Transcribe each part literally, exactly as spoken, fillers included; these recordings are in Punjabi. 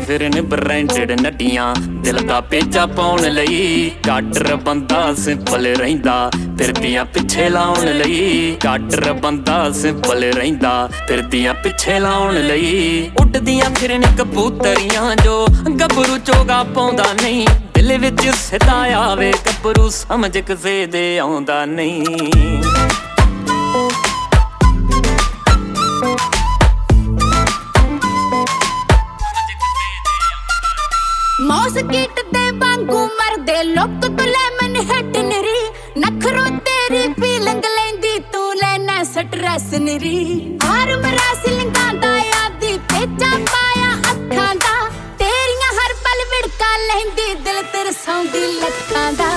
ਫਿਰਨ ਬ੍ਰਾਂਡਡ ਨੱਟੀਆਂ ਦਿਲ ਦਾ ਪੇਚਾ ਪਾਉਣ ਲਈ। ਕਾਟਰ ਬੰਦਾ ਸਿੰਪਲ ਰਹਿੰਦਾ ਫਿਰਦੀਆਂ ਪਿੱਛੇ ਲਾਉਣ ਲਈ। ਕਾਟਰ ਬੰਦਾ ਸਿੰਪਲ ਰਹਿੰਦਾ ਫਿਰਦੀਆਂ ਪਿੱਛੇ ਲਾਉਣ ਲਈ। ਉੱਡਦੀਆਂ ਫਿਰਨ ਕਬੂਤਰੀਆਂ ਜੋ ਗੱਭਰੂ ਚੋਗਾ ਪਾਉਂਦਾ ਨਹੀਂ। ਦਿਲ ਵਿੱਚ ਸਿੱਧਾ ਆਵੇ ਗੱਭਰੂ ਸਮਝ ਕਿਸੇ ਦੇ ਆਉਂਦਾ ਨਹੀਂ। ਮੌਸਕੀਟ ਦੇ ਵਾਂਗੂ ਮਰਦੇ ਲੋਕ ਤੂੰ ਲੈ ਮਨ ਹਟ ਨਰੀ। ਨਖਰੋ ਤੇਰੀ ਫੀਲਿੰਗ ਲੈਂਦੀ ਤੂੰ ਲੈਣਾ ਸਟ੍ਰੈਸ ਨਰੀ। ਹਾਰ ਮਰਾ ਸਿਲੰਗਾਂ ਦਾ ਆਦੀ ਪੇਚਾ ਪਾਇਆ ਅੱਖਾਂ ਦਾ। ਤੇਰੀਆਂ ਹਰ ਪਲ ਵਿੜਕਾ ਲੈਂਦੀ ਦਿਲ ਤਰਸਾਉਂਦੀ ਲੱਖਾਂ ਦਾ।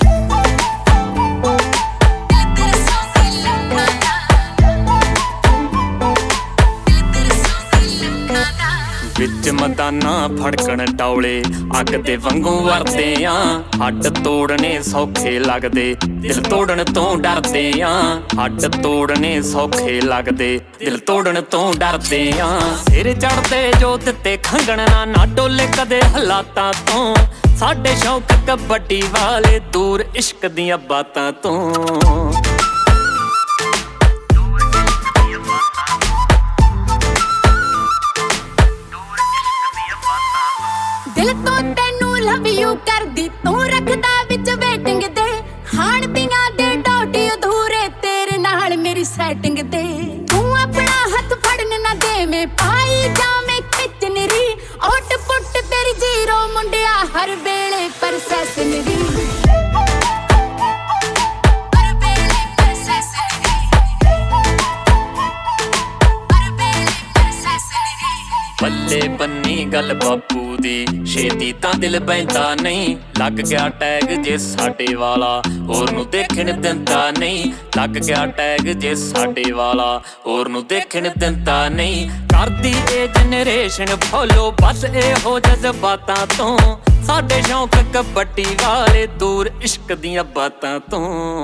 ਵਿੱਚ ਮਦਾਨਾ ਫੜਕਣ ਡੌਲੇ ਅੱਗ ਦੇ ਵਾਂਗੂ ਵਰਦੇ ਆ। ਹੱਡ ਤੋੜਨੇ ਸੌਖੇ ਲੱਗਦੇ ਦਿਲ ਤੋੜਨ ਤੋਂ ਡਰਦੇ ਆ। ਹੱਡ ਤੋੜਨੇ ਸੌਖੇ ਲੱਗਦੇ ਦਿਲ ਤੋੜਨ ਤੋਂ ਡਰਦੇ ਆ। ਸਿਰ ਚੜਦੇ ਜੋ ਦਿੱਤੇ ਖੰਗਣਾ ਨਾ ਡੋਲੇ ਕਦੇ ਹਾਲਾਤਾਂ ਤੋਂ। ਸਾਡੇ ਸ਼ੌਕ ਕਬੱਡੀ ਵਾਲੇ ਦੂਰ ਇਸ਼ਕ ਦੀਆਂ ਬਾਤਾਂ ਤੋਂ। ਦਿਲ ਤੋਂ ਤੈਨੂੰ ਲਵ ਯੂ ਕਰਦੀ ਤੂੰ ਰੱਖਦਾ ਵਿੱਚ ਵੇਟਿੰਗ ਦੇ। ਖਾਣ ਦੀਆਂ ਦੇ ਡੋਟੀ ਅਧੂਰੇ ਤੇਰੇ ਨਾਲ ਮੇਰੀ ਸੈਟਿੰਗ ਦੇ। ਤੂੰ ਆਪਣਾ ਹੱਥ ਫੜਨ ਨਾ ਦੇਵੇਂ ਪਾਈ ਜਾਵੇਂ ਖਿੱਚ ਨਰੀ। ਓਟ ਪੁੱਟ ਤੇਰੀ ਜ਼ੀਰੋ ਮੁੰਡਿਆ ਹਰ ਵੇਲੇ ਪ੍ਰੋਸੈਸ ਨਰੀ। ਬੱਲੇ ਬੰਨੀ ਗੱਲ ਬਾਪੂ ਦੀ ਛੇਤੀ ਤਾਂ ਦਿਲ ਬਹਿੰਦਾ ਨਹੀਂ। ਲੱਗ ਗਿਆ ਟੈਗ ਜੇ ਸਾਡੇ ਵਾਲਾ ਹੋਰ ਨੂੰ ਦੇਖਣ ਦਿੰਦਾ ਨਹੀਂ। ਲੱਗ ਗਿਆ ਟੈਗ ਜੇ ਸਾਡੇ ਵਾਲਾ ਹੋਰ ਨੂੰ ਦੇਖਣ ਦਿੰਦਾ ਨਹੀਂ। ਕਰਦੀ ਇਹ ਜਨਰੇਸ਼ਨ ਫੋਲੋ ਬਸ ਇਹੋ ਜਜ਼ਬਾਤਾਂ ਤੋਂ। ਸਾਡੇ ਸ਼ੌਕ ਕਬੱਡੀ ਵਾਲੇ ਦੂਰ ਇਸ਼ਕ ਦੀਆਂ ਬਾਤਾਂ ਤੋਂ।